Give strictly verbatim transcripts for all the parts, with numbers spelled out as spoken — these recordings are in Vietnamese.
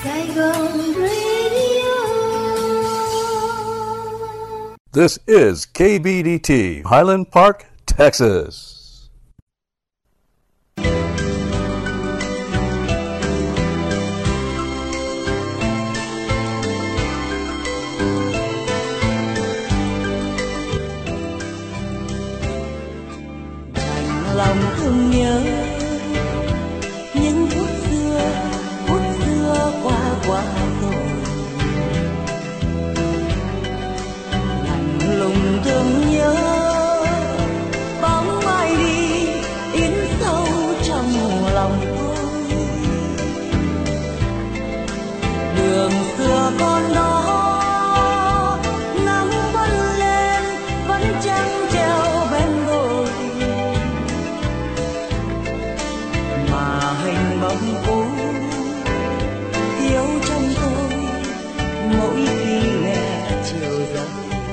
Saigon Radio. This is K B D T, Highland Park, Texas. Lòng thương nhớ những phút xưa, phút xưa qua qua rồi. Lạnh lùng thương nhớ bóng ai đi in sâu trong lòng tôi. Đường xưa con đó nắng vẫn lên, vẫn trăng treo bên đồi. Hình bóng cũ thiếu trong tôi mỗi khi nghe chiều rơi.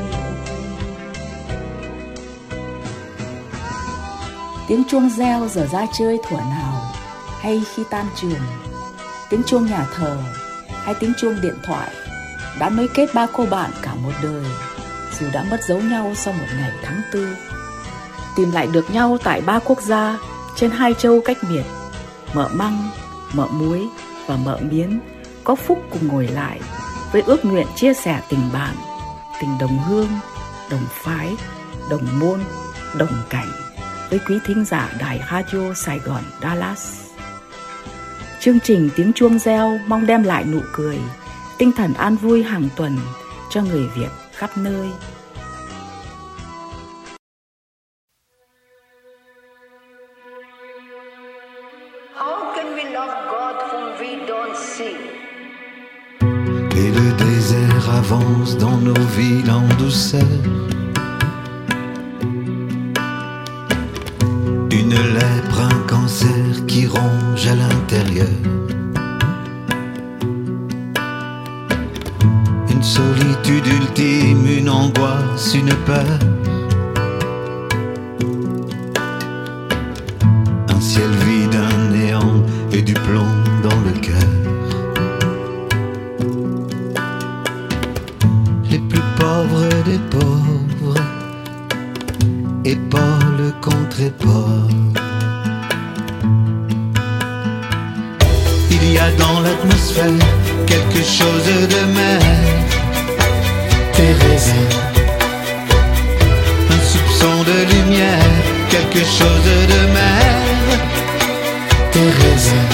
Tiếng chuông reo giờ ra chơi thuở nào hay khi tan trường, tiếng chuông nhà thờ hay tiếng chuông điện thoại đã nối kết ba cô bạn cả một đời, dù đã mất dấu nhau sau một ngày tháng tư. Tìm lại được nhau tại ba quốc gia trên hai châu cách biệt. Mợ Măng, Mợ Muối và Mợ Miến có phúc cùng ngồi lại với ước nguyện chia sẻ tình bạn, tình đồng hương, đồng phái, đồng môn, đồng cảnh với quý thính giả đài Radio Sài Gòn Dallas. Chương trình Tiếng Chuông Reo mong đem lại nụ cười, tinh thần an vui hàng tuần cho người Việt khắp nơi. Et le désert avance dans nos villes en douceur. Une lèpre, un cancer qui ronge à l'intérieur. Une solitude ultime, une angoisse, une peur. Un ciel vide, un néant et du plomb dans le cœur. Les plus pauvres des pauvres, épaule contre épaule. Il y a dans l'atmosphère quelque chose de mer. Tes raisins, un soupçon de lumière, quelque chose de mer. Tes raisins,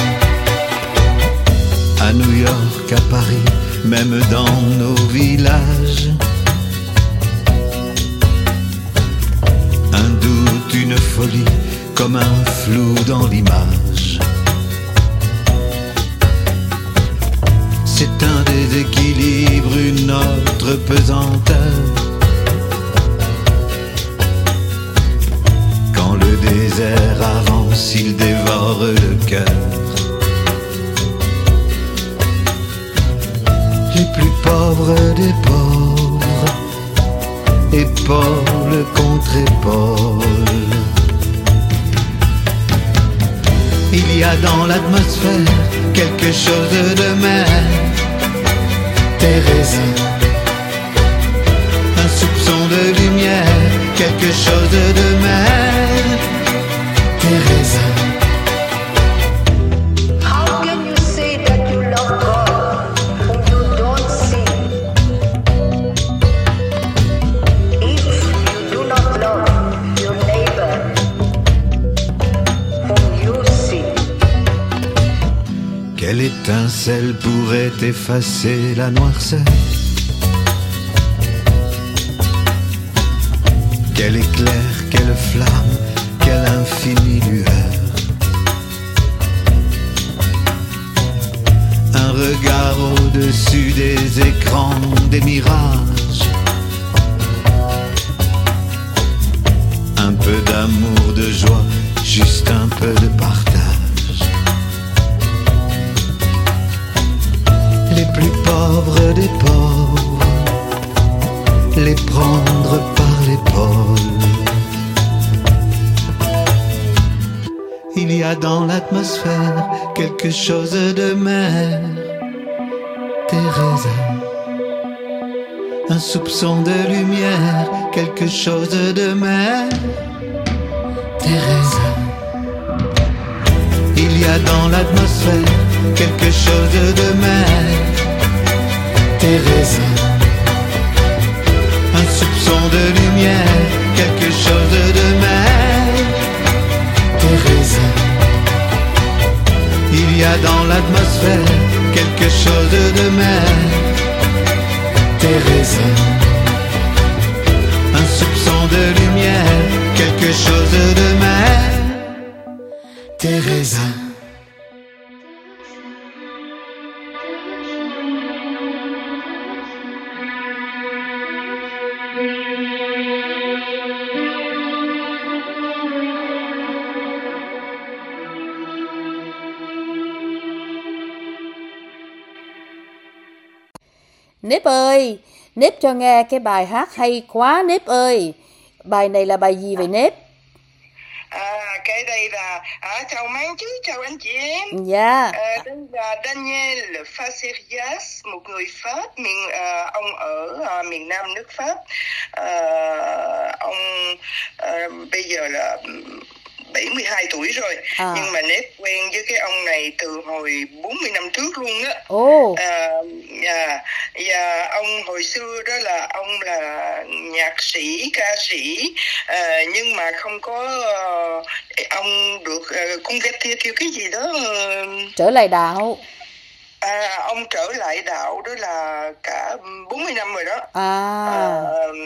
à New York, à Paris, même dans nos villages. Un doute, une folie, comme un flou dans l'image. C'est un déséquilibre, une autre pesanteur. Quand le désert avance, il dévore le cœur. Les plus pauvres des pauvres, épaule contre épaule. Il y a dans l'atmosphère quelque chose de mer. Tes raisins, un soupçon de lumière, quelque chose de mer. Tes raisins. How can you say that you love God whom you don't see? If you do not love your neighbor whom you see. Quelle étincelle pourrait effacer la noirceur? Quel éclair, quelle flamme, quelle infinie lueur. Un regard au-dessus des écrans, des mirages. Un peu d'amour, de joie, juste un peu de partage. Les plus pauvres des pauvres, les prendre par l'épaule. Il y a dans l'atmosphère quelque chose de mer. Teresa. Un soupçon de lumière, quelque chose de mer. Teresa. Il y a dans l'atmosphère quelque chose de mer. Teresa. Un soupçon de lumière, quelque chose de mer. Teresa. Il y a dans l'atmosphère quelque chose de mer. Teresa. Un soupçon de lumière, quelque chose de mer. Teresa. Nếp ơi, Nếp cho nghe cái bài hát hay quá Nếp ơi. Bài này là bài gì vậy Nếp? À, cái đây là à, chào Mang chứ, chào anh chị em. Dạ. À, đây là Daniel Facerias, một người Pháp, miền à, ông ở à, miền Nam nước Pháp. À, ông à, bây giờ là bảy mươi hai tuổi rồi, à. Nhưng mà Nếp quen với cái ông này từ hồi bốn mươi năm trước luôn á. Oh. À, và, và ông hồi xưa đó là ông là nhạc sĩ, ca sĩ, à, nhưng mà không có uh, ông được uh, cung ghét kia kêu cái gì đó uh, trở lại đạo. À, ông trở lại đạo đó là cả bốn mươi năm rồi đó. À, à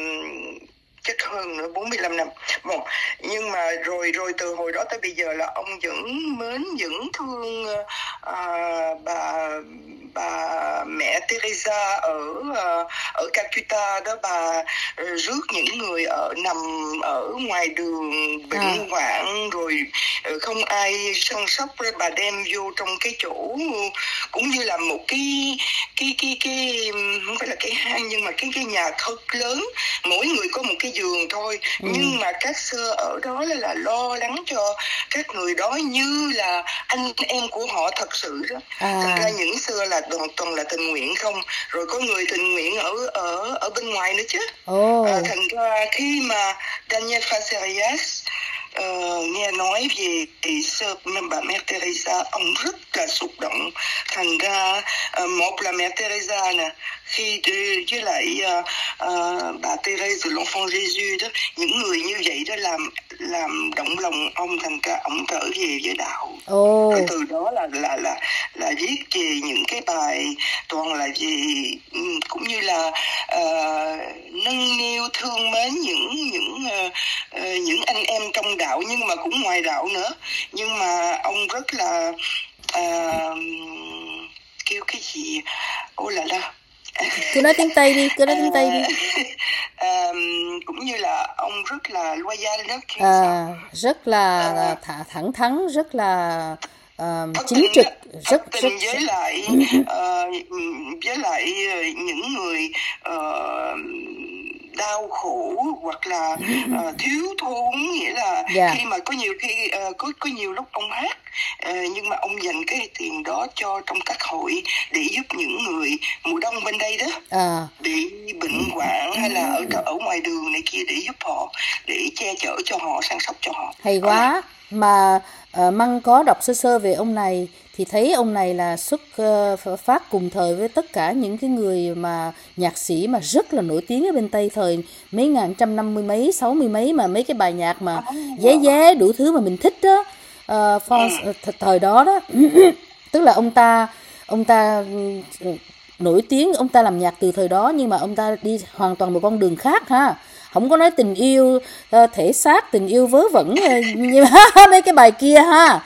chắc hơn nữa bốn mươi lăm năm. Một, nhưng mà rồi rồi từ hồi đó tới bây giờ là ông vẫn mến vẫn thương à, bà bà mẹ Teresa ở ở Calcutta đó. Bà rước những người ở nằm ở ngoài đường bệnh à. hoạn rồi không ai săn sóc, rồi bà đem vô trong cái chỗ cũng như là một cái cái cái cái không phải là cái hang nhưng mà cái cái nhà thật lớn, mỗi người có một cái giường thôi. Ừ. Nhưng mà các sơ ở đó là, là lo lắng cho các người đó như là anh em của họ thật sự đó. À. Thành ra những sơ là toàn, toàn là tình nguyện không, rồi có người tình nguyện ở ở ở bên ngoài nữa chứ. Oh. À, thành ra khi mà Daniel Facerias Uh, nghe nói về thì sơ bà mẹ Teresa, ông rất là xúc động. Thành ra uh, một là mẹ Teresa nè, khi với lại uh, uh, bà Thérèse de l'Enfant Jésus đó, những người như vậy đó làm làm động lòng ông, thành ra ông trở về với đạo. Oh. Rồi từ đó là là là là viết về những cái bài toàn là về cũng như là uh, nâng niu thương mến những những uh, uh, những anh em trong đạo nhưng mà cũng ngoài đạo nữa. Nhưng mà ông rất là uh, kêu cái gì ô là la cứ nói tiếng Tây đi, cứ nói tiếng Tây đi. À, cũng như là ông rất là loyal đó. À, rất là à, thả, thẳng thắn, rất là uh, chính trực, rất rất rất với lại uh, với lại những người uh, đau khổ hoặc là uh, thiếu thốn, nghĩa là yeah. khi mà có nhiều khi uh, có có nhiều lúc ông hát uh, nhưng mà ông dành cái tiền đó cho trong các hội để giúp những người mùa đông bên đây đó, à. bị bệnh hoạn hay là ở ở ngoài đường này kia để giúp họ, để che chở cho họ, săn sóc cho họ. Hay quá. À. Mà uh, Măng có đọc sơ sơ về ông này thì thấy ông này là xuất uh, phát cùng thời với tất cả những cái người mà nhạc sĩ mà rất là nổi tiếng ở bên Tây thời mấy ngàn trăm năm mươi mấy, sáu mươi mấy, mà mấy cái bài nhạc mà dé dé đủ thứ mà mình thích đó, uh, for, ừ. th- thời đó đó. Tức là ông ta ông ta uh, nổi tiếng, ông ta làm nhạc từ thời đó, nhưng mà ông ta đi hoàn toàn một con đường khác ha. Không có nói tình yêu uh, thể xác, tình yêu vớ vẩn như mấy cái bài kia ha.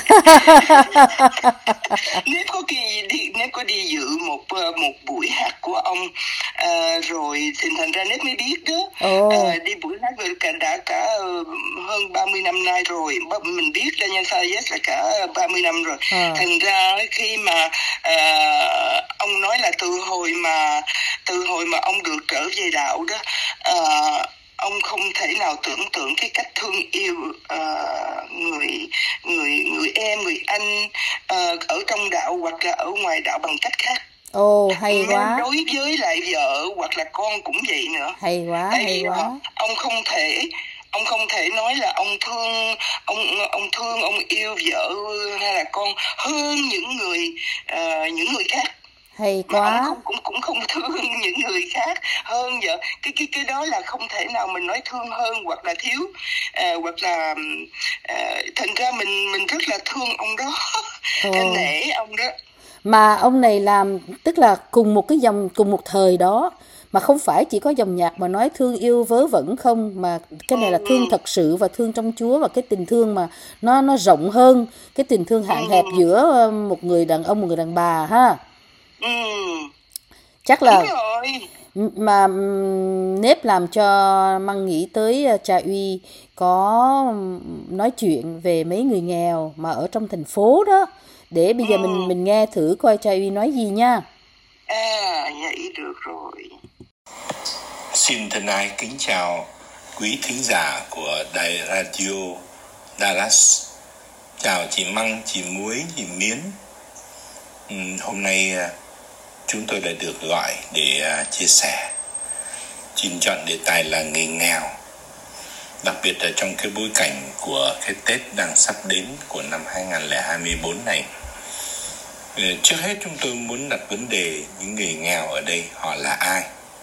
Nếu có đi, đi nếu có đi dự một một buổi hát của ông uh, rồi thì thành ra nếp mới biết đó. Oh. Uh, đi buổi hát rồi cả đã cả uh, hơn ba mươi năm nay rồi, mình biết Daniel Facerias là cả ba mươi năm rồi. À. Thành ra khi mà uh, ông nói là từ hồi mà từ hồi mà ông được trở về đạo đó, uh, ông không thể nào tưởng tượng cái cách thương yêu uh, người người người em, người anh uh, ở trong đạo hoặc là ở ngoài đạo bằng cách khác. Ồ, hay quá. Đối với lại vợ hoặc là con cũng vậy nữa. Hay quá, Tại hay vì quá. ông không thể ông không thể nói là ông thương ông ông thương ông yêu vợ hay là con hơn những người uh, những người khác. Hay mà quá. ông không, cũng cũng không thương những người khác hơn vợ. Cái cái cái đó là không thể nào mình nói thương hơn hoặc là thiếu, uh, hoặc là uh, thành ra mình mình rất là thương ông đó, Ồ. nể ông đó. Mà ông này làm tức là cùng một cái dòng, cùng một thời đó, mà không phải chỉ có dòng nhạc mà nói thương yêu vớ vẩn không, mà cái này là thương thật sự và thương trong Chúa, và cái tình thương mà nó nó rộng hơn cái tình thương hạn hẹp giữa một người đàn ông một người đàn bà ha. Ừ. Chắc là Đúng rồi. mà ừm, Nếp làm cho Măng nghĩ tới uh, Cha Uy có nói chuyện về mấy người nghèo mà ở trong thành phố đó, để bây giờ Ừ. mình mình nghe thử coi Cha Uy nói gì nha. À, vậy được rồi. Xin thân ái kính chào quý thính giả của đài radio Dallas. Chào chị Măng, chị Muối, chị Miến. Ừ, hôm nay chúng tôi đã được gọi để uh, chia sẻ. Xin chọn đề tài là người nghèo. Đặc biệt là trong cái bối cảnh của cái Tết đang sắp đến của năm hai không hai tư này. Trước hết chúng tôi muốn đặt vấn đề những người nghèo ở đây họ là ai?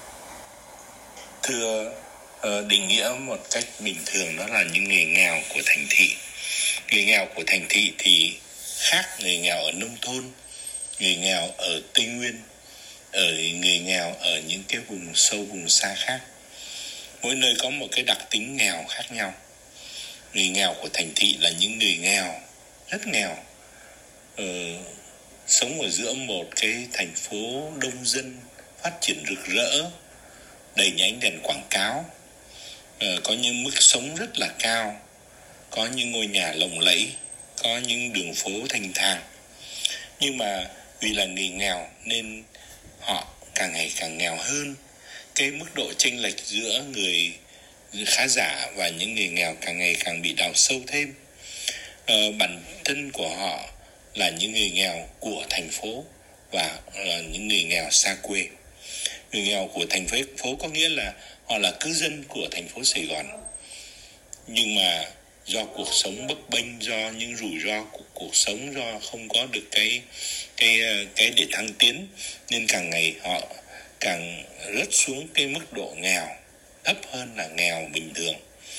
Thưa uh, định nghĩa một cách bình thường đó là những người nghèo của thành thị. Người nghèo của thành thị thì khác người nghèo ở nông thôn, người nghèo ở Tây Nguyên, ở người nghèo ở những cái vùng sâu vùng xa khác. Mỗi nơi có một cái đặc tính nghèo khác nhau. Người nghèo của thành thị là những người nghèo, rất nghèo, ờ, sống ở giữa một cái thành phố đông dân, phát triển rực rỡ, đầy những ánh đèn quảng cáo, ờ, có những mức sống rất là cao, có những ngôi nhà lộng lẫy, có những đường phố thanh thang. Nhưng mà vì là người nghèo nên họ càng ngày càng nghèo hơn. Cái mức độ chênh lệch giữa người khá giả và những người nghèo càng ngày càng bị đào sâu thêm. Ờ, bản thân của họ là những người nghèo của thành phố và uh, những người nghèo xa quê. Người nghèo của thành phố có nghĩa là họ là cư dân của thành phố Sài Gòn, nhưng mà do cuộc sống bấp bênh, do những rủi ro của cuộc sống, do không có được cái cái cái để thăng tiến, nên càng ngày họ càng rớt xuống cái mức độ nghèo thấp hơn là nghèo bình thường,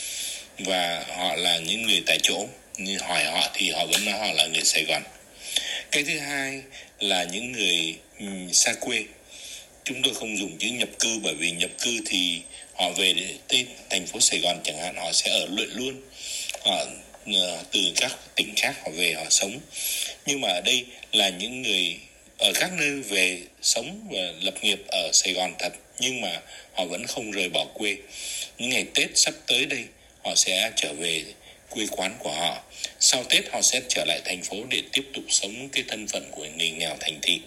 và họ là những người tại chỗ. Nhưng hỏi họ thì họ vẫn nói họ là người Sài Gòn. Cái thứ hai là những người um, xa quê. Chúng tôi không dùng chữ nhập cư, bởi vì nhập cư thì họ về tới thành phố Sài Gòn chẳng hạn, họ sẽ ở luyện luôn, họ uh, từ các tỉnh khác họ về họ sống. Nhưng mà ở đây là những người ở các nơi về sống và lập nghiệp ở Sài Gòn thật, nhưng mà họ vẫn không rời bỏ quê. Những ngày Tết sắp tới đây họ sẽ trở về quê quán của họ. Sau Tết họ sẽ trở lại thành phố để tiếp tục sống cái thân phận của người nghèo thành thị.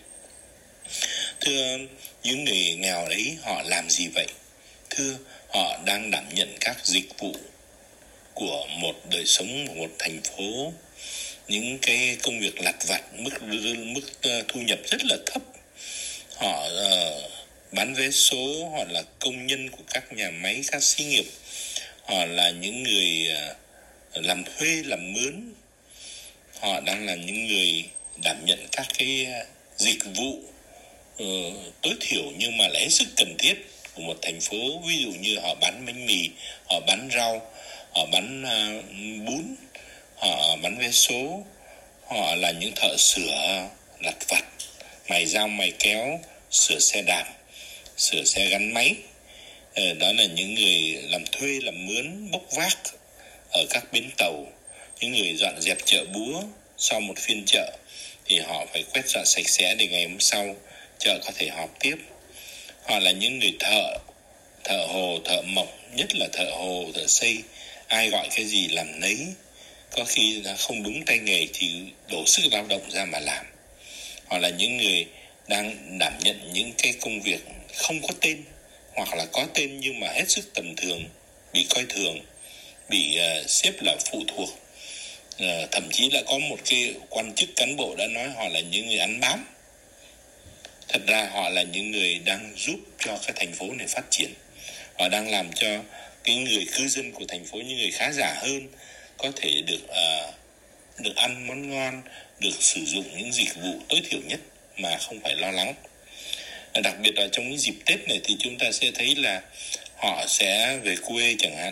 Thưa, những người nghèo ấy họ làm gì vậy? Thưa, họ đang đảm nhận các dịch vụ của một đời sống của một thành phố, những cái công việc lặt vặt, mức mức thu nhập rất là thấp. Họ uh, bán vé số, họ là công nhân của các nhà máy, các xí nghiệp, họ là những người uh, làm thuê, làm mướn, họ đang là những người đảm nhận các cái dịch vụ uh, tối thiểu nhưng mà là hết sức cần thiết của một thành phố. Ví dụ như họ bán bánh mì, họ bán rau, họ bán uh, bún, họ bán vé số, họ là những thợ sửa lặt vặt, mài dao mài kéo, sửa xe đạp, sửa xe gắn máy. ờ, Đó là những người làm thuê, làm mướn, bốc vác ở các bến tàu, những người dọn dẹp chợ búa. Sau một phiên chợ thì họ phải quét dọn sạch sẽ để ngày hôm sau chợ có thể họp tiếp. Họ là những người thợ, thợ hồ, thợ mộc, nhất là thợ hồ, thợ xây. Ai gọi cái gì làm nấy, có khi là không đúng tay nghề thì đổ sức lao động ra mà làm. Họ là những người đang đảm nhận những cái công việc không có tên, hoặc là có tên nhưng mà hết sức tầm thường, bị coi thường, bị uh, xếp là phụ thuộc. Uh, thậm chí là có một cái quan chức cán bộ đã nói họ là những người ăn bám. Th- Thật ra họ là những người đang giúp cho cái thành phố này phát triển. Họ đang làm cho cái người cư dân của thành phố, những người khá giả hơn, có thể được uh, được ăn món ngon, được sử dụng những dịch vụ tối thiểu nhất mà không phải lo lắng. Đặc biệt là trong những dịp Tết này thì chúng ta sẽ thấy là họ sẽ về quê chẳng hạn.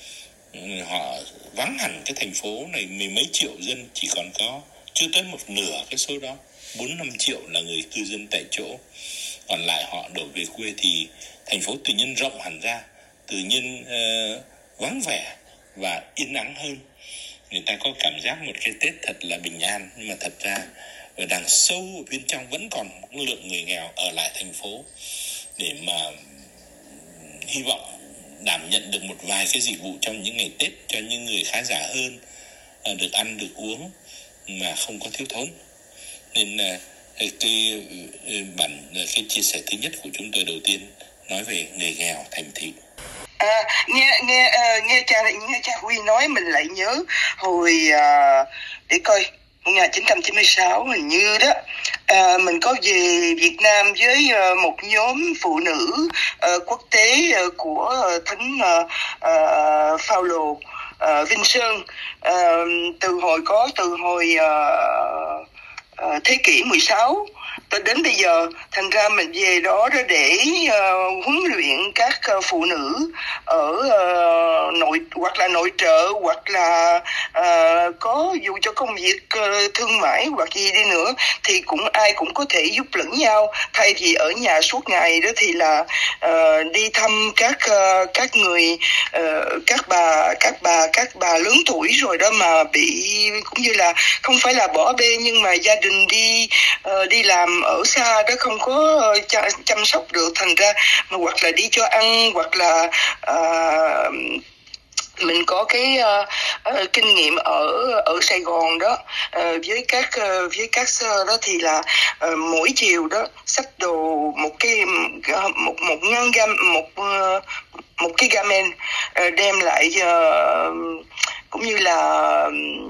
Họ vắng hẳn cái thành phố này, mười mấy triệu dân chỉ còn có chưa tới một nửa cái số đó, bốn năm triệu là người cư dân tại chỗ. Còn lại họ đổ về quê thì thành phố tự nhiên rộng hẳn ra, tự nhiên uh, vắng vẻ và yên ắng hơn. Người ta có cảm giác một cái Tết thật là bình an, nhưng mà thật ra ở đằng sâu ở bên trong vẫn còn một lượng người nghèo ở lại thành phố để mà hy vọng đảm nhận được một vài cái dịch vụ trong những ngày Tết cho những người khá giả hơn, được ăn được uống mà không có thiếu thốn. Nên là cái bản cái chia sẻ thứ nhất của chúng tôi đầu tiên nói về người nghèo thành thị. À, nghe nghe uh, nghe cha nghe cha Huy nói mình lại nhớ hồi uh, để coi một nghìn chín trăm chín mươi sáu hình như đó, uh, mình có về Việt Nam với uh, một nhóm phụ nữ uh, quốc tế uh, của uh, thánh uh, uh, Phaolô uh, Vinh Sơn, uh, từ hồi có từ hồi uh, uh, thế kỷ mười sáu tới đến bây giờ. Thành ra mình về đó để uh, huấn luyện các uh, phụ nữ ở uh, nội hoặc là nội trợ hoặc là uh, có dù cho công việc uh, thương mại hoặc gì đi nữa thì cũng ai cũng có thể giúp lẫn nhau, thay vì ở nhà suốt ngày đó thì là uh, đi thăm các uh, các người uh, các bà các bà các bà lớn tuổi rồi đó mà bị cũng như là không phải là bỏ bê nhưng mà gia đình đi uh, đi làm ở xa đó không có ch- chăm sóc được, thành ra mà hoặc là đi cho ăn hoặc là uh, mình có cái uh, uh, kinh nghiệm ở ở Sài Gòn đó, uh, với các uh, với các sơ đó thì là uh, mỗi chiều đó xách đồ một cái một một ngăn gam một uh, một cái gamen uh, đem lại uh, cũng như là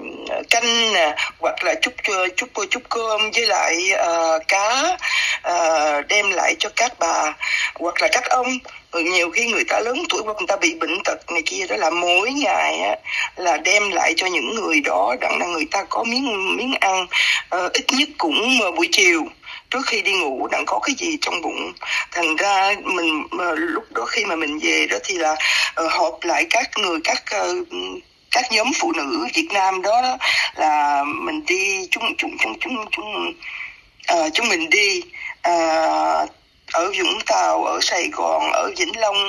canh nè hoặc là chút chút chút cơm với lại uh, cá uh, đem lại cho các bà hoặc là các ông. Rồi nhiều khi người ta lớn tuổi hoặc người ta bị bệnh tật này kia đó là mỗi ngày á, là đem lại cho những người đó đặng là người ta có miếng miếng ăn, uh, ít nhất cũng uh, buổi chiều trước khi đi ngủ đặng có cái gì trong bụng. Thành ra mình uh, lúc đó khi mà mình về đó thì là uh, họp lại các người các uh, các nhóm phụ nữ Việt Nam đó, đó là mình đi chúng chúng chúng chúng chúng uh, chúng mình đi uh, ở Vũng Tàu, ở Sài Gòn, ở Vĩnh Long,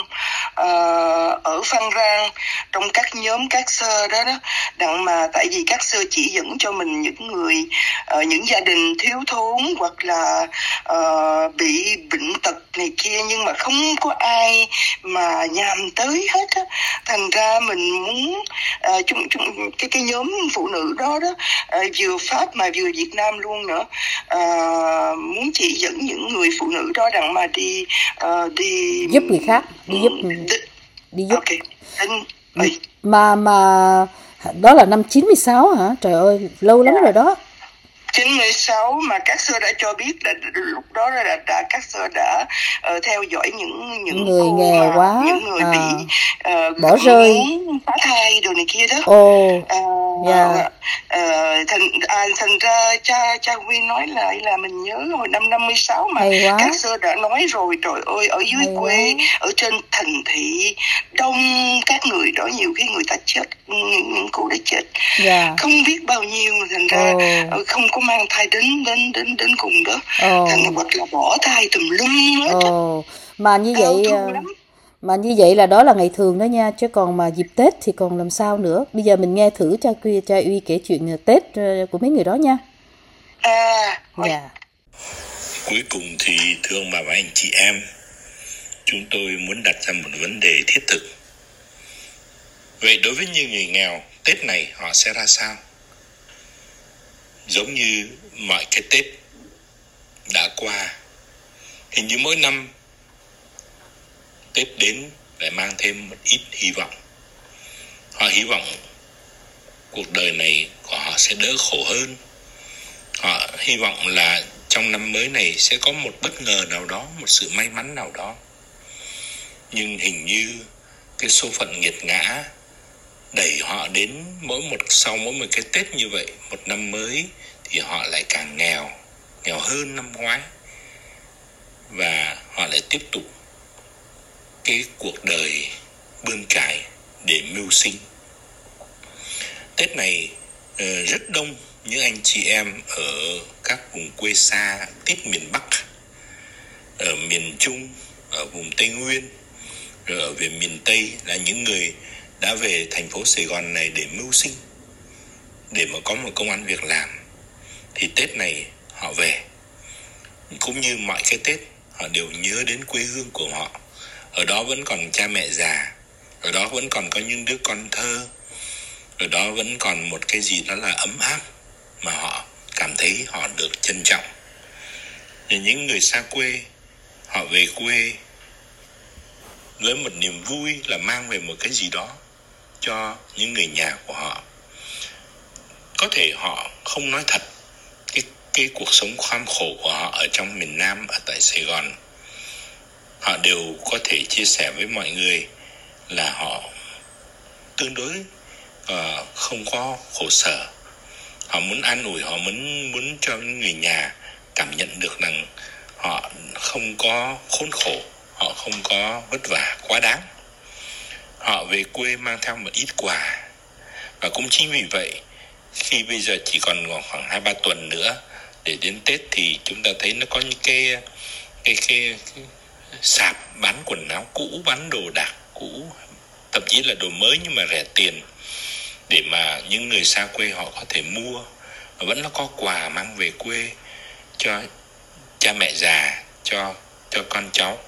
uh, ở Phan Rang, trong các nhóm các sơ đó đó, đặng mà tại vì các sơ chỉ dẫn cho mình những người uh, những gia đình thiếu thốn hoặc là uh, bị bệnh tật này kia nhưng mà không có ai mà nhàm tới hết á. Thành ra mình muốn uh, chúng, chúng, cái cái nhóm phụ nữ đó đó uh, vừa Pháp mà vừa Việt Nam luôn nữa, uh, muốn chỉ dẫn những người phụ nữ đó đặng mà đi uh, đi giúp người khác, đi giúp đi, đi giúp. Okay. Anh, mà mà đó là năm chín mươi sáu hả? Trời ơi, lâu lắm yeah. rồi đó. chín mươi sáu mà các sơ đã cho biết là lúc đó là đã các sơ đã uh, theo dõi những những người cô nghèo quá, những người à. bị uh, bỏ rơi, phá thai đồ này kia đó. Ồ, uh, yeah. uh, uh, thành à, thành ra cha cha Huy nói lại là mình nhớ hồi năm năm mươi sáu mà các sơ đã nói rồi, trời ơi ở dưới hay quê quá. Ở trên thành thị đông các người đó nhiều khi người ta chết, những, những cô đã chết yeah. không biết bao nhiêu, thành ra oh. không có mang thai đến đến đến đến cùng đó, oh. thành hoặc là bỏ thai tùm lum hết. Oh. Mà như vậy mà như vậy là đó là ngày thường đó nha, chứ còn mà dịp Tết thì còn làm sao nữa. Bây giờ mình nghe thử cha Quy cha Uy kể chuyện Tết của mấy người đó nha. À, yeah. Cuối cùng thì thưa ông bà và anh chị em, chúng tôi muốn đặt ra một vấn đề thiết thực. Vậy đối với những người nghèo, Tết này họ sẽ ra sao? Giống như mọi cái Tết đã qua, hình như mỗi năm Tết đến lại mang thêm một ít hy vọng. Họ hy vọng cuộc đời này của họ sẽ đỡ khổ hơn. Họ hy vọng là trong trong năm mới này sẽ có một bất ngờ nào đó, một sự may mắn nào đó. Nhưng hình như cái số phận nghiệt ngã đẩy họ đến mỗi một sau mỗi một cái Tết như vậy, một năm mới thì họ lại càng nghèo, nghèo hơn năm ngoái. Và họ lại tiếp tục cái cuộc đời bươn chải để mưu sinh. Tết này rất đông những anh chị em ở các vùng quê xa tít miền Bắc, ở miền Trung, ở vùng Tây Nguyên, rồi ở về miền Tây là những người đã về thành phố Sài Gòn này để mưu sinh, để mà có một công ăn việc làm. Thì Tết này họ về, cũng như mọi cái Tết, họ đều nhớ đến quê hương của họ. Ở đó vẫn còn cha mẹ già, ở đó vẫn còn có những đứa con thơ, ở đó vẫn còn một cái gì đó là ấm áp mà họ cảm thấy họ được trân trọng. Thì những người xa quê, họ về quê với một niềm vui là mang về một cái gì đó cho những người nhà của họ. Có thể họ không nói thật cái, cái cuộc sống kham khổ của họ ở trong miền Nam, ở tại Sài Gòn. Họ đều có thể chia sẻ với mọi người là họ tương đối uh, không có khổ sở. Họ muốn an ủi, họ muốn muốn cho những người nhà cảm nhận được rằng họ không có khốn khổ, họ không có vất vả quá đáng. Họ về quê mang theo một ít quà. Và cũng chính vì vậy, khi bây giờ chỉ còn khoảng hai ba tuần nữa để đến Tết thì chúng ta thấy nó có những cái cái cái, cái sạp bán quần áo cũ, bán đồ đạc cũ, thậm chí là đồ mới nhưng mà rẻ tiền, để mà những người xa quê họ có thể mua. Và vẫn nó có quà mang về quê cho cha mẹ già, cho cho con cháu.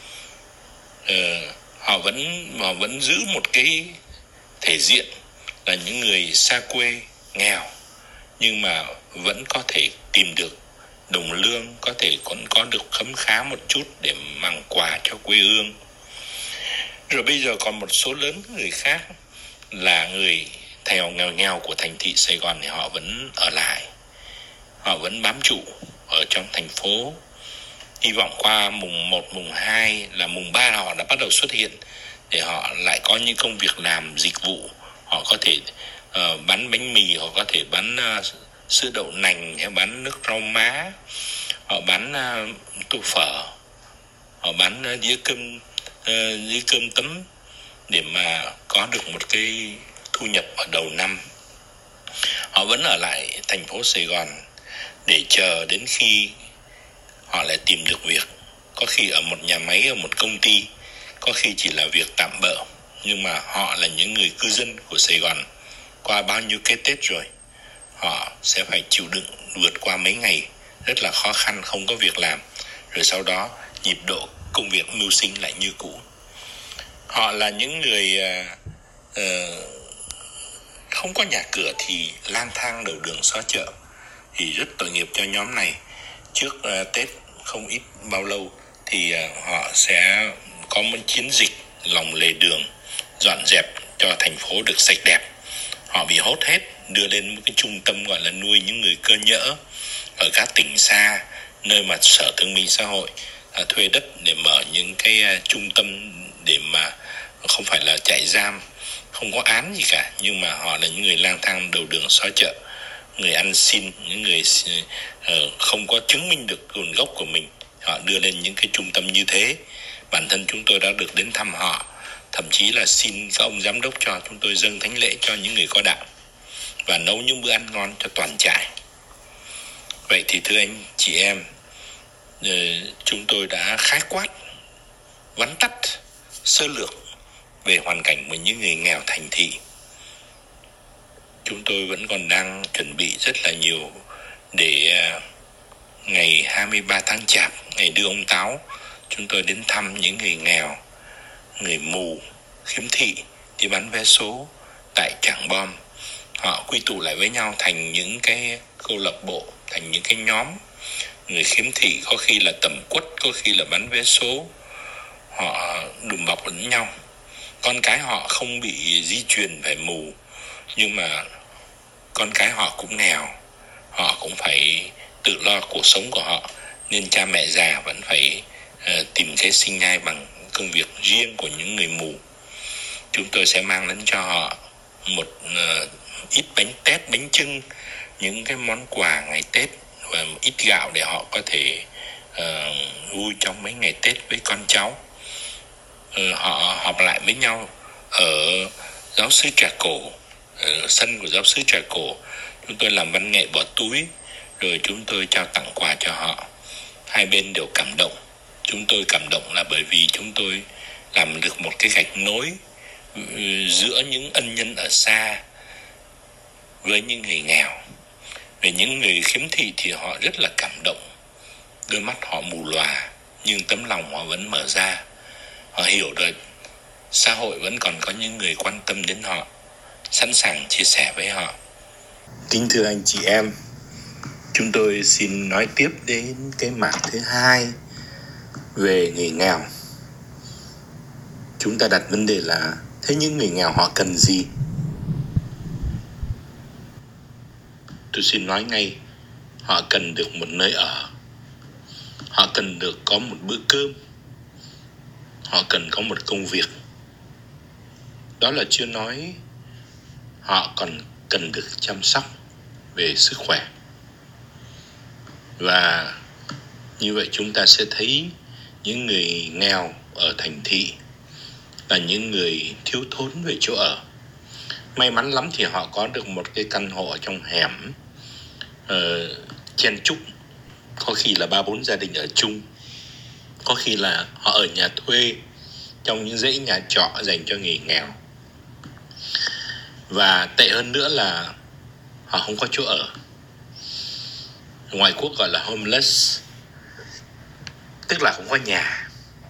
Ờ, họ vẫn họ vẫn giữ một cái thể diện là những người xa quê nghèo, nhưng mà vẫn có thể tìm được đồng lương, có thể còn có được khấm khá một chút để mang quà cho quê hương. Rồi bây giờ còn một số lớn người khác là người theo nghèo nghèo của thành thị Sài Gòn thì họ vẫn ở lại, họ vẫn bám trụ ở trong thành phố. Hy vọng qua mùng một, mùng hai là mùng ba họ đã bắt đầu xuất hiện để họ lại có những công việc làm dịch vụ. Họ có thể uh, bán bánh mì, họ có thể bán uh, sữa đậu nành, hay bán nước rau má, họ bán uh, tô phở, họ bán uh, dĩa cơm uh, dĩa cơm tấm để mà có được một cái thu nhập ở đầu năm. Họ vẫn ở lại thành phố Sài Gòn để chờ đến khi họ lại tìm được việc. Có khi ở một nhà máy, ở một công ty, có khi chỉ là việc tạm bợ, nhưng mà họ là những người cư dân của Sài Gòn. Qua bao nhiêu cái Tết rồi, họ sẽ phải chịu đựng vượt qua mấy ngày rất là khó khăn, không có việc làm. Rồi sau đó nhịp độ công việc mưu sinh lại như cũ. Họ là những người uh, uh, không có nhà cửa thì lang thang đầu đường xó chợ. Thì rất tội nghiệp cho nhóm này. Trước uh, Tết không ít bao lâu thì uh, họ sẽ có một chiến dịch lòng lề đường, dọn dẹp cho thành phố được sạch đẹp. Họ bị hốt hết, đưa lên một cái trung tâm gọi là nuôi những người cơ nhỡ ở các tỉnh xa, nơi mà Sở Thương binh Xã hội uh, thuê đất để mở những cái uh, trung tâm để mà không phải là trại giam, không có án gì cả, nhưng mà họ là những người lang thang đầu đường xó chợ, người ăn xin, những người uh, không có chứng minh được nguồn gốc của mình. Họ đưa lên những cái trung tâm như thế. Bản thân chúng tôi đã được đến thăm họ, thậm chí là xin các ông giám đốc cho chúng tôi dâng thánh lễ cho những người có đạo và nấu những bữa ăn ngon cho toàn trại. Vậy thì thưa anh chị em, uh, chúng tôi đã khái quát, vắn tắt, sơ lược về hoàn cảnh của những người nghèo thành thị. Chúng tôi vẫn còn đang chuẩn bị rất là nhiều để uh, ngày hai mươi ba tháng Chạp, ngày đưa ông Táo, chúng tôi đến thăm những người nghèo, người mù, khiếm thị đi bán vé số tại Trảng Bom. Họ quy tụ lại với nhau thành những cái câu lạc bộ, thành những cái nhóm. Người khiếm thị có khi là tẩm quất, có khi là bán vé số. Họ đùm bọc lẫn nhau. Con cái họ không bị di truyền phải mù, nhưng mà con cái họ cũng nghèo. Họ cũng phải tự lo cuộc sống của họ, nên cha mẹ già vẫn phải uh, tìm cái sinh nhai bằng công việc riêng của những người mù. Chúng tôi sẽ mang đến cho họ một uh, ít bánh tét, bánh chưng, những cái món quà ngày Tết và một ít gạo để họ có thể uh, vui trong mấy ngày Tết với con cháu. Uh, họ họp lại với nhau ở giáo xứ Trà Cổ, ở sân của giáo xứ Trà Cổ. Chúng tôi làm văn nghệ bỏ túi, rồi chúng tôi trao tặng quà cho họ. Hai bên đều cảm động. Chúng tôi cảm động là bởi vì chúng tôi làm được một cái gạch nối giữa những ân nhân ở xa với những người nghèo. Về những người khiếm thị thì họ rất là cảm động. Đôi mắt họ mù lòa, nhưng tấm lòng họ vẫn mở ra. Họ hiểu được xã hội vẫn còn có những người quan tâm đến họ, sẵn sàng chia sẻ với họ. Kính thưa anh chị em, chúng tôi xin nói tiếp đến cái mảng thứ hai về người nghèo. Chúng ta đặt vấn đề là thế những người nghèo họ cần gì? Tôi xin nói ngay, họ cần được một nơi ở, họ cần được có một bữa cơm, họ cần có một công việc. Đó là chưa nói họ còn cần được chăm sóc về sức khỏe. Và như vậy chúng ta sẽ thấy những người nghèo ở thành thị là những người thiếu thốn về chỗ ở. May mắn lắm thì họ có được một cái căn hộ ở trong hẻm uh, chen chúc, có khi là ba bốn gia đình ở chung, có khi là họ ở nhà thuê trong những dãy nhà trọ dành cho người nghèo. Và tệ hơn nữa là họ không có chỗ ở. Ngoài quốc gọi là homeless, tức là không có nhà.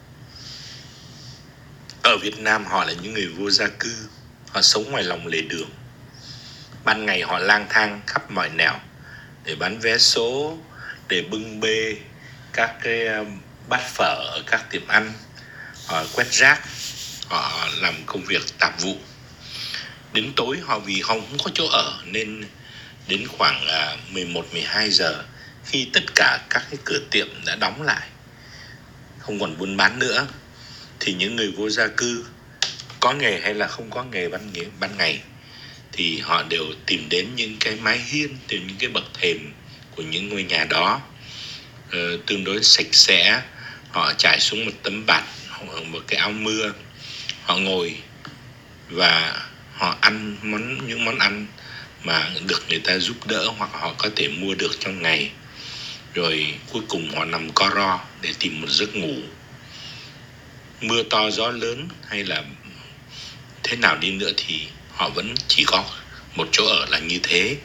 Ở Việt Nam họ là những người vô gia cư, họ sống ngoài lòng lề đường. Ban ngày họ lang thang khắp mọi nẻo để bán vé số, để bưng bê các cái bát phở ở các tiệm ăn, họ quét rác, họ làm công việc tạp vụ. Đến tối họ vì họ không có chỗ ở nên đến khoảng mười một mười hai giờ, khi tất cả các cái cửa tiệm đã đóng lại, không còn buôn bán nữa, thì những người vô gia cư có nghề hay là không có nghề ban ngày, ban ngày thì họ đều tìm đến những cái mái hiên, tìm những cái bậc thềm của những ngôi nhà đó, uh, tương đối sạch sẽ. Họ trải xuống một tấm bạt, một cái áo mưa, họ ngồi và họ ăn món những món ăn mà được người ta giúp đỡ hoặc họ có thể mua được trong ngày. Rồi cuối cùng họ nằm co ro để tìm một giấc ngủ. Mưa to gió lớn hay là thế nào đi nữa thì họ vẫn chỉ có một chỗ ở là như thế.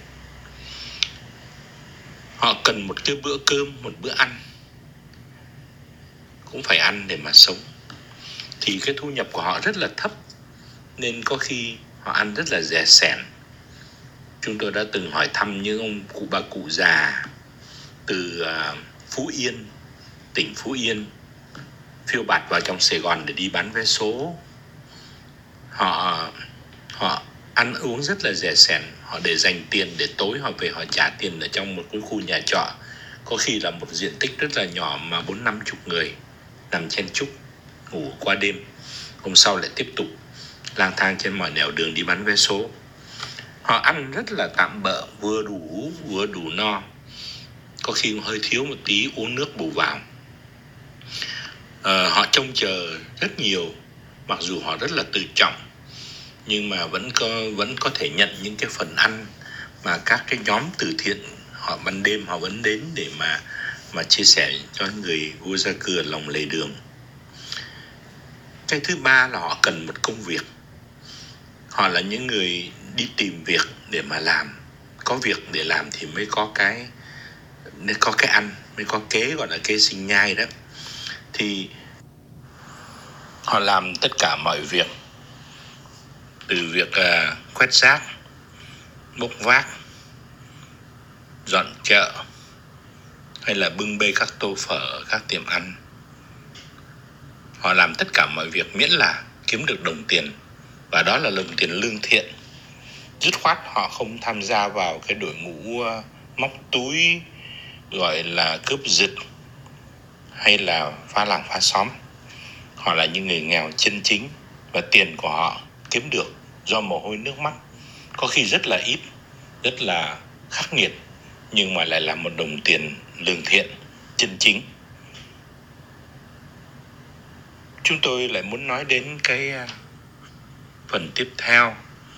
Họ cần một cái bữa cơm, một bữa ăn, cũng phải ăn để mà sống. Thì cái thu nhập của họ rất là thấp, nên có khi họ ăn rất là rẻ sẻn. Chúng tôi đã từng hỏi thăm những ông cụ bà cụ già từ uh, Phú Yên, tỉnh Phú Yên, phiêu bạt vào trong Sài Gòn để đi bán vé số. Họ họ ăn uống rất là rẻ sẻn, họ để dành tiền để tối họ về họ trả tiền ở trong một cái khu nhà trọ, có khi là một diện tích rất là nhỏ mà bốn năm chục người nằm chen chúc ngủ qua đêm, hôm sau lại tiếp tục lang thang trên mọi nẻo đường đi bán vé số. Họ ăn rất là tạm bợ, vừa đủ vừa đủ no, có khi hơi thiếu một tí, uống nước bù vào. À, họ trông chờ rất nhiều, mặc dù họ rất là tự trọng, nhưng mà vẫn có vẫn có thể nhận những cái phần ăn mà các cái nhóm từ thiện họ ban đêm họ vẫn đến để mà mà chia sẻ cho người vô gia cư ở lòng lề đường. Cái thứ ba là họ cần một công việc. Họ là những người đi tìm việc để mà làm. Có việc để làm thì mới có cái mới có cái ăn, mới có kế, gọi là kế sinh nhai đó. Thì họ làm tất cả mọi việc, từ việc uh, quét rác, bốc vác, dọn chợ, hay là bưng bê các tô phở ở các tiệm ăn. Họ làm tất cả mọi việc miễn là kiếm được đồng tiền, và đó là đồng tiền lương thiện. Dứt khoát họ không tham gia vào cái đội ngũ uh, móc túi, gọi là cướp giật hay là phá làng phá xóm. Họ là những người nghèo chân chính, và tiền của họ kiếm được do mồ hôi nước mắt, có khi rất là ít, rất là khắc nghiệt, nhưng mà lại là một đồng tiền lương thiện chân chính. Chúng tôi lại muốn nói đến cái phần tiếp theo.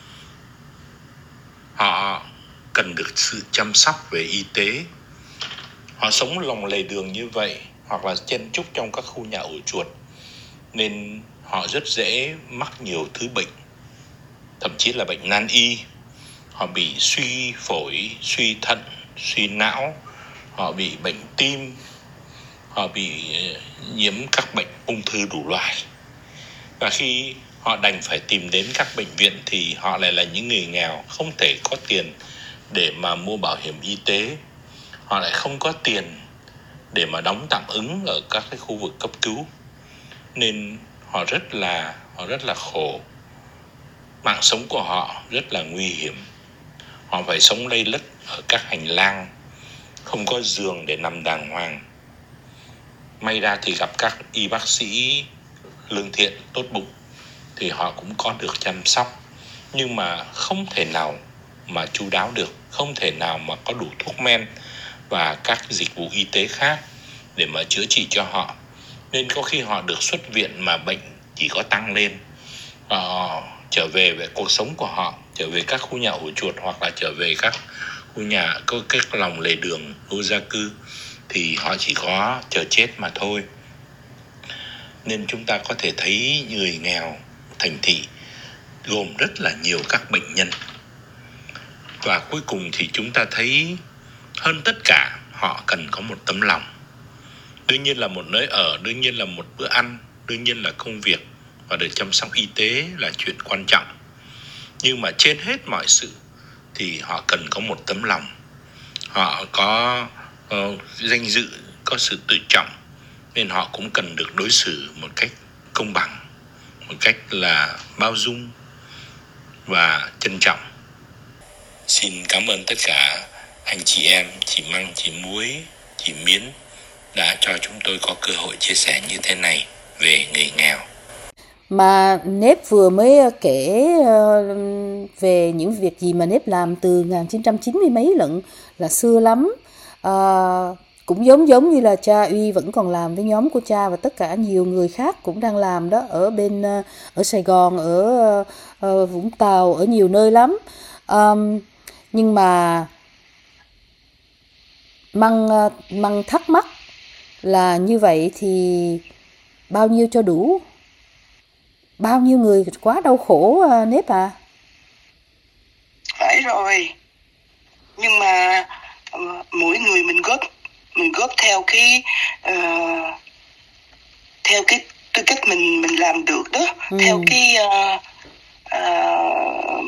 Họ cần được sự chăm sóc về y tế. Họ sống lòng lề đường như vậy, hoặc là chen chúc trong các khu nhà ổ chuột, nên họ rất dễ mắc nhiều thứ bệnh, thậm chí là bệnh nan y. Họ bị suy phổi, suy thận, suy não, họ bị bệnh tim, họ bị nhiễm các bệnh ung thư đủ loại. Và khi họ đành phải tìm đến các bệnh viện thì họ lại là những người nghèo, không thể có tiền để mà mua bảo hiểm y tế. Họ lại không có tiền để mà đóng tạm ứng ở các cái khu vực cấp cứu, nên họ rất là họ rất là khổ. Mạng sống của họ rất là nguy hiểm. Họ phải sống lây lất ở các hành lang, không có giường để nằm đàng hoàng. May ra thì gặp các y bác sĩ lương thiện tốt bụng thì họ cũng có được chăm sóc, nhưng mà không thể nào mà chu đáo được, không thể nào mà có đủ thuốc men và các dịch vụ y tế khác để mà chữa trị cho họ. Nên có khi họ được xuất viện mà bệnh chỉ có tăng lên. Họ trở về về cuộc sống của họ, trở về các khu nhà ổ chuột, hoặc là trở về các khu nhà, các lòng lề đường, vô gia cư, thì họ chỉ có chờ chết mà thôi. Nên chúng ta có thể thấy người nghèo thành thị gồm rất là nhiều các bệnh nhân. Và cuối cùng thì chúng ta thấy hơn tất cả họ cần có một tấm lòng. Đương nhiên là một nơi ở, đương nhiên là một bữa ăn, đương nhiên là công việc và được chăm sóc y tế là chuyện quan trọng. Nhưng mà trên hết mọi sự thì họ cần có một tấm lòng. Họ có uh, danh dự, có sự tự trọng, nên họ cũng cần được đối xử một cách công bằng, một cách là bao dung và trân trọng. Xin cảm ơn tất cả anh chị em, chị Măng, chị Muối, chị Miến đã cho chúng tôi có cơ hội chia sẻ như thế này về người nghèo. Mà Nếp vừa mới kể về những việc gì mà Nếp làm từ một nghìn chín trăm chín mươi mấy lận, là xưa lắm. À, cũng giống giống như là cha Uy vẫn còn làm với nhóm của cha, và tất cả nhiều người khác cũng đang làm đó, ở bên ở Sài Gòn, ở uh, Vũng Tàu, ở nhiều nơi lắm. Um, nhưng mà Măng Măng thắc mắc là như vậy thì bao nhiêu cho đủ? Bao nhiêu người quá đau khổ Nếp à? Phải rồi. Nhưng mà uh, mỗi người mình góp mình góp theo cái uh, theo cái tư cách mình mình làm được đó, ừ. theo cái uh, uh,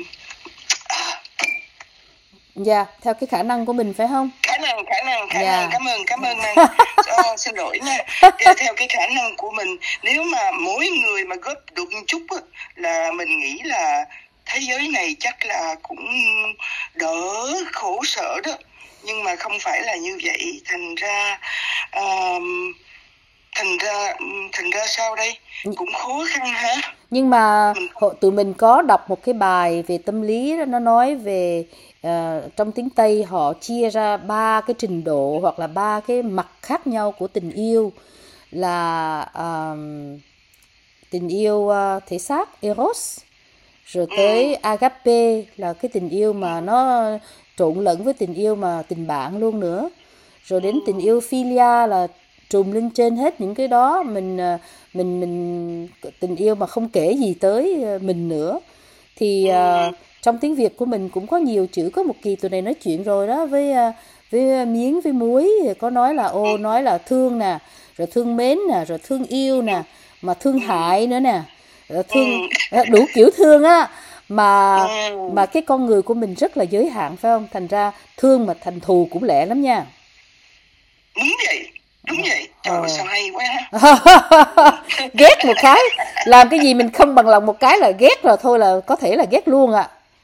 dạ yeah, theo cái khả năng của mình phải không? Khả năng, khả năng, khả yeah. năng. Cảm ơn, cảm ơn. uh, xin lỗi nha. Theo cái khả năng của mình, nếu mà mỗi người mà góp được một chút á, là mình nghĩ là thế giới này chắc là cũng đỡ khổ sở đó. Nhưng mà không phải là như vậy. Thành ra uh, thành ra thành ra sao đây? Cũng khó khăn hả? Nhưng mà mình... tụi mình có đọc một cái bài về tâm lý đó, nó nói về uh, trong tiếng Tây họ chia ra ba cái trình độ hoặc là ba cái mặt khác nhau của tình yêu, là uh, tình yêu uh, thể xác Eros, rồi tới ừ. Agape là cái tình yêu mà nó trộn lẫn với tình yêu mà tình bạn luôn nữa, rồi đến tình yêu Philia là trùm lên trên hết những cái đó, mình mình mình tình yêu mà không kể gì tới mình nữa. Thì uh, trong tiếng Việt của mình cũng có nhiều chữ. Có một kỳ tụi này nói chuyện rồi đó với với Miến, với Muối, có nói là ô nói là thương nè, rồi thương mến nè, rồi thương yêu nè, mà thương hại nữa nè, thương đủ kiểu thương á, mà mà cái con người của mình rất là giới hạn phải không? Thành ra thương mà thành thù cũng lẹ lắm nha. Đúng vậy. Đúng vậy, trời ơi, sao hay quá ha. Ghét một cái, làm cái gì mình không bằng lòng một cái là ghét rồi thôi, là có thể là ghét luôn ạ. À.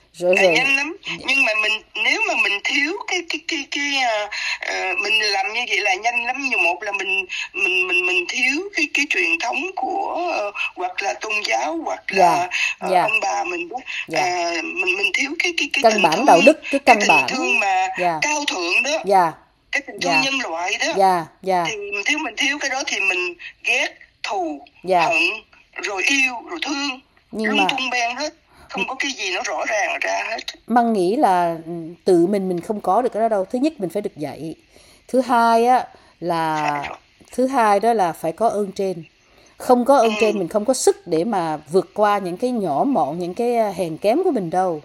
Rồi à, rồi. nhanh lắm. Nhưng mà mình nếu mà mình thiếu cái cái cái cái uh, uh, mình làm như vậy là nhanh lắm. Nhưng một là mình mình mình mình thiếu cái cái truyền thống của uh, hoặc là tôn giáo hoặc là Dạ, uh, dạ. ông bà mình đó. Dạ. uh, mình mình thiếu cái cái cái Căn tình bản thương, đạo đức, cái căn tình bản. thương mà Dạ. cao thượng đó, Dạ, cái tình thương dạ. nhân loại đó. dạ, dạ, Thì thiếu mình thiếu cái đó thì mình ghét, thù, Dạ. hận, rồi yêu, rồi thương, Nhưng lung mà tung beng hết, không có cái gì nó rõ ràng ra hết. Măng nghĩ là ừ, tự mình mình không có được cái đó đâu. Thứ nhất mình phải được dạy. Thứ hai á là Phải rồi. thứ hai đó là phải có ơn trên. Không có ơn Ừ. trên mình không có sức để mà vượt qua những cái nhỏ mọn, những cái hèn kém của mình đâu.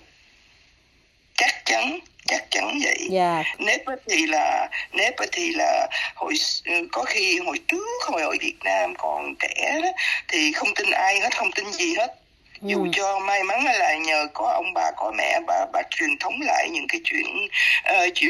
Chắc chắn, chắc chắn vậy. Dạ, Nếp á thì là nếp á thì là hồi có khi hồi trước hồi ở Việt Nam còn trẻ đó, thì không tin ai hết, không tin gì hết. Dù Ừ. cho may mắn là nhờ có ông bà có mẹ bà bà truyền thống lại những cái chuyện uh, chuyện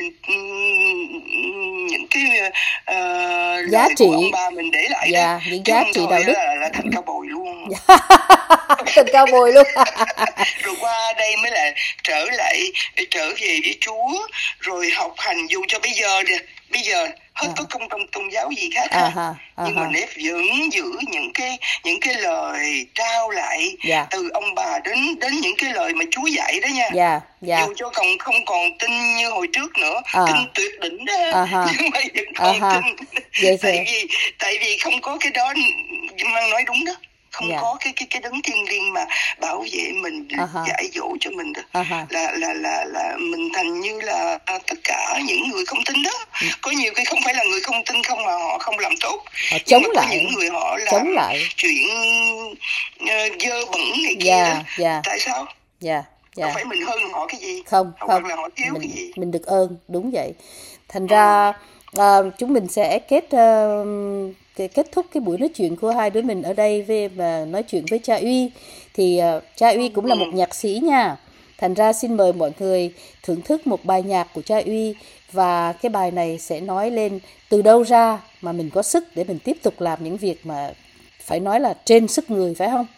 um, những cái uh, Giá lời trị. của ông bà mình để lại Dạ, đó. những Chứ giá không trị thôi đạo đức. là, là thành cao bồi luôn. tình cao bồi luôn. Rồi qua đây mới là trở lại trở về với Chúa, rồi học hành dù cho bây giờ bây giờ hết À. có công công tôn giáo gì khác À ha. ha, à Nhưng ha. mà nếp vẫn giữ những cái những cái lời trao lại Dạ. từ ông bà đến đến những cái lời mà Chúa dạy đó nha. Dạ, dạ. Dù cho còn không còn tin như hồi trước nữa, À. tin tuyệt đỉnh đó, À ha. nhưng mà vẫn À còn ha. tin. Vậy tại thì- vì tại vì không có cái đó, Mang nói đúng đó, không Dạ. có cái cái cái đấng thiêng liêng mà bảo vệ mình, À ha. dạy dỗ cho mình đó. À ha. là là là là mình thành như là à, tất cả những người không tin đó. Ừ. Có nhiều cái không phải là người không tin không mà họ không làm tốt, Họ nhưng chống mà có lại. những người họ làm Chống lại. chuyện uh, dơ bẩn này kia Dạ, đó. dạ. Tại sao? Dạ, Đâu dạ. phải mình hơn họ cái gì, Không, hoặc không. là họ thiếu cái Mình gì. mình được ơn, đúng vậy. Thành ra à, chúng mình sẽ kết à, cái- kết thúc cái buổi nói chuyện của hai đứa mình ở đây về và nói chuyện với cha Uy. Thì à, cha Uy cũng là một nhạc sĩ nha. Thành ra xin mời mọi người thưởng thức một bài nhạc của cha Uy, và cái bài này sẽ nói lên từ đâu ra mà mình có sức để mình tiếp tục làm những việc mà phải nói là trên sức người, phải không?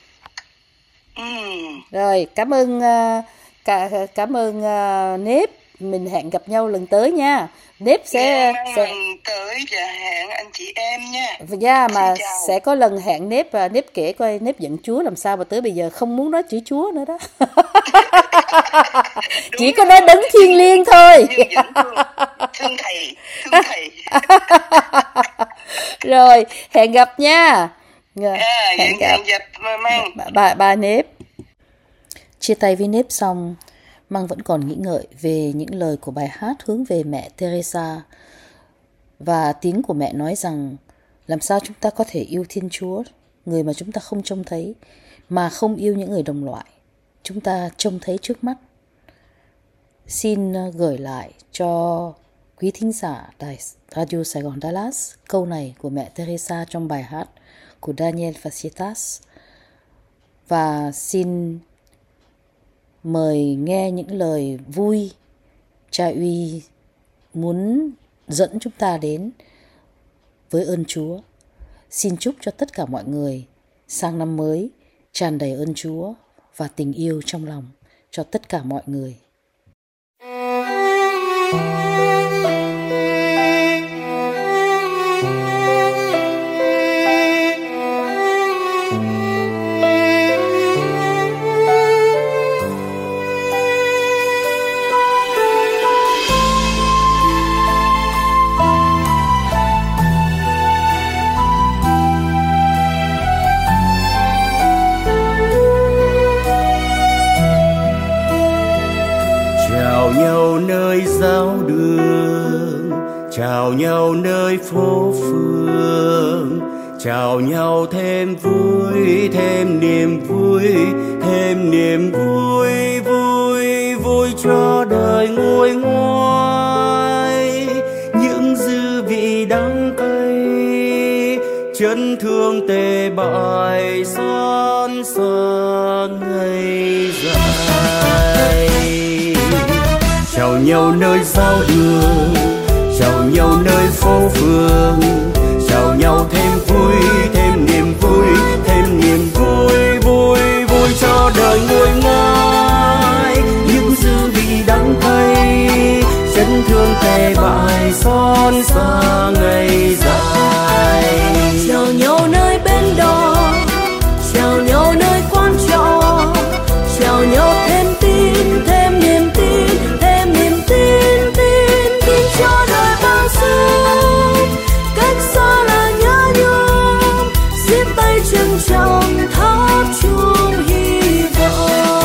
Ừm. Rồi, cảm ơn à, cả cảm ơn à, Nếp. Mình hẹn gặp nhau lần tới nha. Nếp sẽ Sẽ mang sẽ lần tới và hẹn anh chị em nha. yeah, mà Xin chào. sẽ có lần hẹn Nếp và Nếp kể coi Nếp giận Chúa làm sao mà tới bây giờ không muốn nói chữ Chúa nữa đó. Chỉ có nói đấng thiêng liêng thôi. Nhưng vẫn thương, thương thầy, thương thầy. Rồi, hẹn gặp nha. Rồi, À, hẹn vẫn gặp. dần dập mà Mang. Bà, bà, bà Nếp. Chia tay với Nếp xong, Măng vẫn còn nghĩ ngợi về những lời của bài hát hướng về mẹ Teresa. Và tiếng của mẹ nói rằng làm sao chúng ta có thể yêu Thiên Chúa, người mà chúng ta không trông thấy, mà không yêu những người đồng loại chúng ta trông thấy trước mắt. Xin gửi lại cho quý thính giả đài Radio Sài Gòn Dallas câu này của mẹ Teresa trong bài hát của Daniel Facetas. Và xin mời nghe những lời vui cha Uy muốn dẫn chúng ta đến với ơn Chúa. Xin chúc cho tất cả mọi người sang năm mới tràn đầy ơn Chúa và tình yêu trong lòng cho tất cả mọi người. Chào nhau nơi giáo đường, chào nhau nơi phố phường, chào nhau thêm vui, thêm niềm vui, thêm niềm vui, vui, vui cho đời nguôi ngoai. Những dư vị đắng cay, chân thương tê bại, son xa ngày dài. Chào nhau nơi giao đường, chào nhau nơi phố phường, chào nhau thêm vui, thêm niềm vui, thêm niềm vui, vui, vui cho đời nguôi ngoai. lại xót xa ngày dài. Chào nhau nơi bên đò, chào nhau nơi quán trọ, chào nhau thêm tin, thêm niềm tin, thêm niềm tin, tin, tin cho đời bao dung. Cách xa là nhớ nhung, xiết tay trân trọng thắp chuông hy vọng.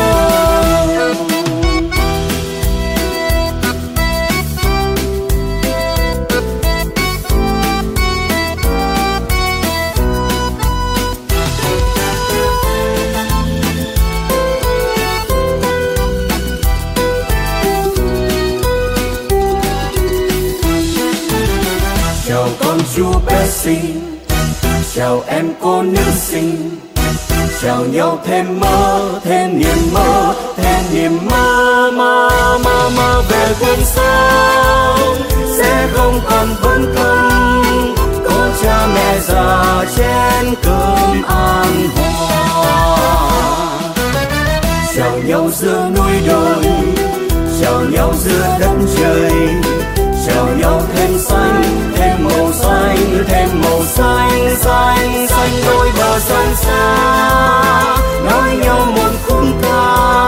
Chào con chú bé xinh, chào em cô nữ xinh, chào nhau thêm mơ, thêm niềm mơ, thêm niềm mơ, mơ, mơ, mơ về quên sông. Sẽ không còn vấn công, có cha mẹ già chén cơm an hòa. Chào nhau giữa núi đồi, chào nhau giữa đất trời, chào nhau thêm xanh, thêm màu xanh, thêm màu xanh, xanh, xanh đôi bờ sông xa, nói nhau một khung ca.